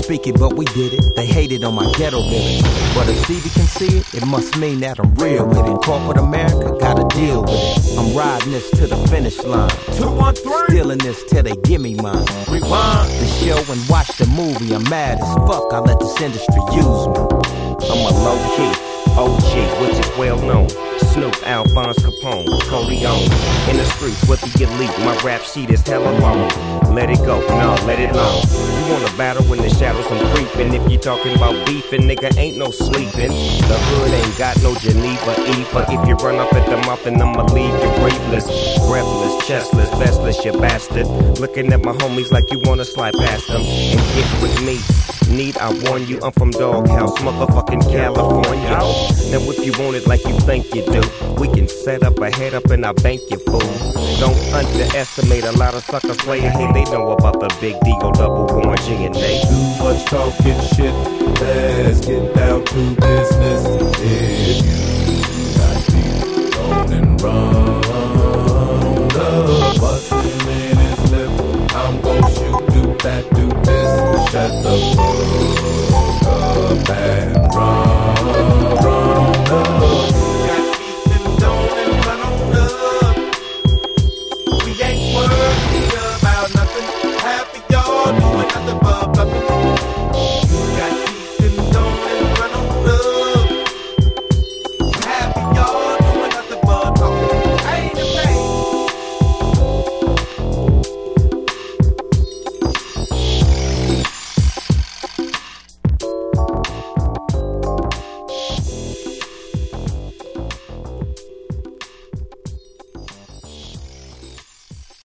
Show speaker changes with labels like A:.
A: speak it, but we did it. They hated on my ghetto village. But if Stevie can see it, it must mean that I'm real with it. Corporate America gotta deal with it. I'm riding this to the finish line. 213. Stealing this till they give me mine. Rewind the show and watch the movie. I'm mad as fuck. I let this industry use me.
B: I'm a low key OG, which is well known. Snoop, Alphonse Capone, Corleone. In the streets with the elite, my rap sheet is hella long. Let it go, no, let it long. You wanna battle when the shadows I'm creeping. If you talking about beefing, nigga, ain't no sleeping. The hood ain't got no Geneva, Eva. If you run up at the mouth, then I'ma leave you breathless, breathless, chestless, vestless, you bastard. Looking at my homies like you wanna slide past them and get with me. Need I warn you, I'm from Doghouse, motherfucking California. Now if you want it like you think you do, we can set up a head up and I bank you, fool. Don't underestimate a lot of suckers playing. Hey, they know about the big D-O double warrant G and they.
C: Too much talking shit, let's get down to business. If you got deep, on and run. The bustin' in his lip, I'm gon' shoot, do that, do this. Shut the fuck up and run.